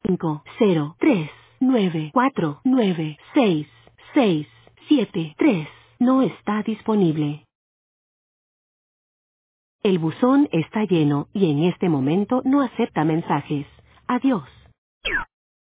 503-949-6673 no está disponible. El buzón está lleno y en este momento no acepta mensajes. Adiós.